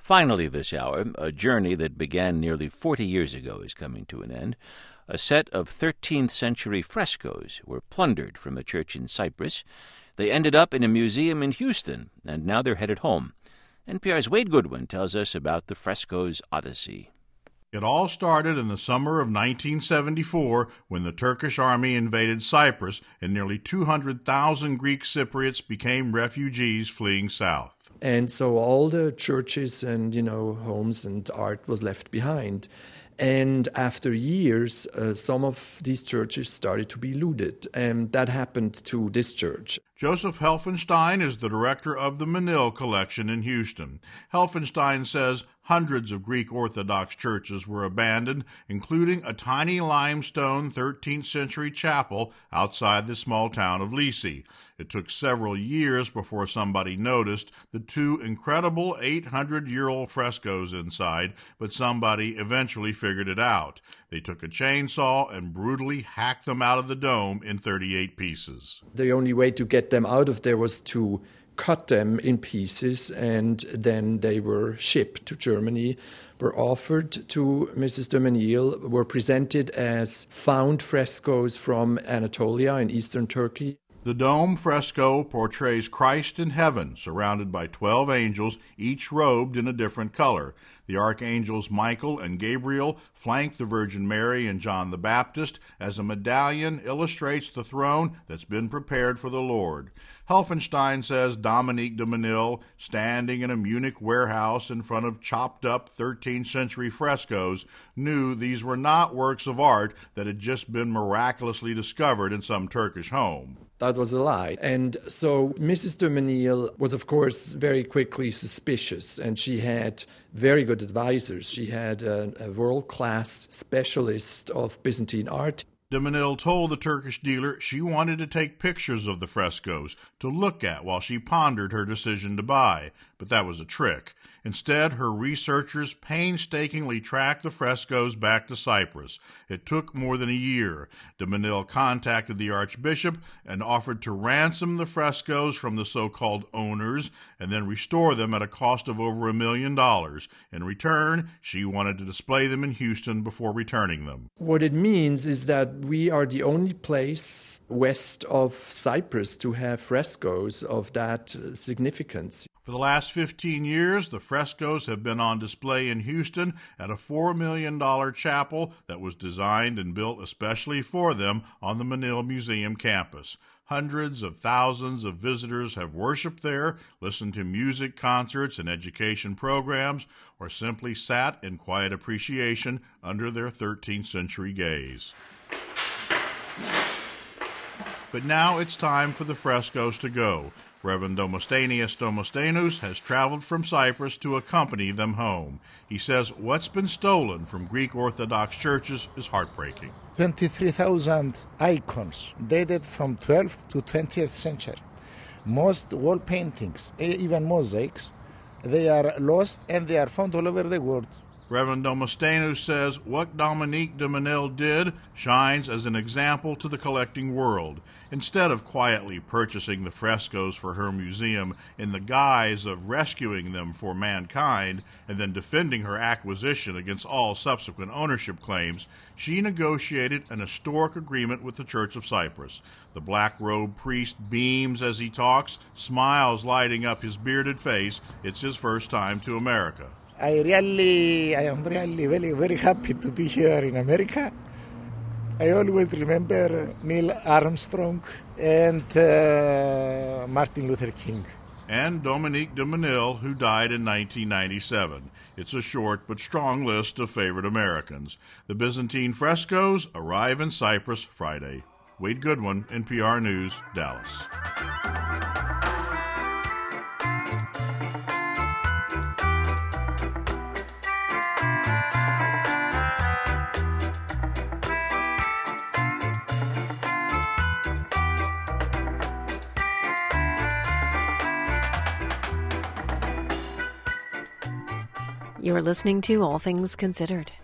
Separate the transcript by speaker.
Speaker 1: Finally this hour, a journey that began nearly 40 years ago is coming to an end. A set of 13th century frescoes were plundered from a church in Cyprus. They ended up in a museum in Houston, and now they're headed home. NPR's Wade Goodwin tells us about the frescoes' odyssey.
Speaker 2: It all started in the summer of 1974 when the Turkish army invaded Cyprus and nearly 200,000 Greek Cypriots became refugees fleeing south.
Speaker 3: And so all the churches and, homes and art was left behind. And after years, some of these churches started to be looted. And that happened to this church.
Speaker 2: Joseph Helfenstein is the director of the Menil Collection in Houston. Helfenstein says hundreds of Greek Orthodox churches were abandoned, including a tiny limestone 13th century chapel outside the small town of Lisi. It took several years before somebody noticed the two incredible 800-year-old frescoes inside, but somebody eventually figured it out. They took a chainsaw and brutally hacked them out of the dome in 38 pieces.
Speaker 3: The only way to get them out of there was to cut them in pieces, and then they were shipped to Germany, were offered to Mrs. de Menil, were presented as found frescoes from Anatolia in eastern Turkey.
Speaker 2: The dome fresco portrays Christ in heaven, surrounded by 12 angels, each robed in a different color. The archangels Michael and Gabriel flank the Virgin Mary and John the Baptist as a medallion illustrates the throne that's been prepared for the Lord. Helfenstein says Dominique de Menil, standing in a Munich warehouse in front of chopped-up 13th century frescoes, knew these were not works of art that had just been miraculously discovered in some Turkish home.
Speaker 3: That was a lie. And so Mrs. de Menil was, of course, very quickly suspicious, and she had very good advisors. She had a world-class specialist of Byzantine art.
Speaker 2: De Menil told the Turkish dealer she wanted to take pictures of the frescoes to look at while she pondered her decision to buy, but that was a trick. Instead, her researchers painstakingly tracked the frescoes back to Cyprus. It took more than a year. De Menil contacted the archbishop and offered to ransom the frescoes from the so-called owners and then restore them at a cost of over $1 million. In return, she wanted to display them in Houston before returning them.
Speaker 3: What it means is that we are the only place west of Cyprus to have frescoes of that significance.
Speaker 2: For the last 15 years, the frescoes have been on display in Houston at a $4 million chapel that was designed and built especially for them on the Menil Museum campus. Hundreds of thousands of visitors have worshiped there, listened to music concerts and education programs, or simply sat in quiet appreciation under their 13th century gaze. But now it's time for the frescoes to go. Reverend Domostanios Domostenous has traveled from Cyprus to accompany them home. He says what's been stolen from Greek Orthodox churches is heartbreaking.
Speaker 4: 23,000 icons dated from 12th to 20th century. Most wall paintings, even mosaics, they are lost and they are found all over the world.
Speaker 2: Reverend Domostenous says what Dominique de Menil did shines as an example to the collecting world. Instead of quietly purchasing the frescoes for her museum in the guise of rescuing them for mankind and then defending her acquisition against all subsequent ownership claims, she negotiated an historic agreement with the Church of Cyprus. The black-robed priest beams as he talks, smiles lighting up his bearded face. It's his first time to America.
Speaker 4: I am really very, very happy to be here in America. I always remember Neil Armstrong and Martin Luther King.
Speaker 2: And Dominique de Menil, who died in 1997. It's a short but strong list of favorite Americans. The Byzantine frescoes arrive in Cyprus Friday. Wade Goodwin, NPR News, Dallas.
Speaker 5: You're listening to All Things Considered.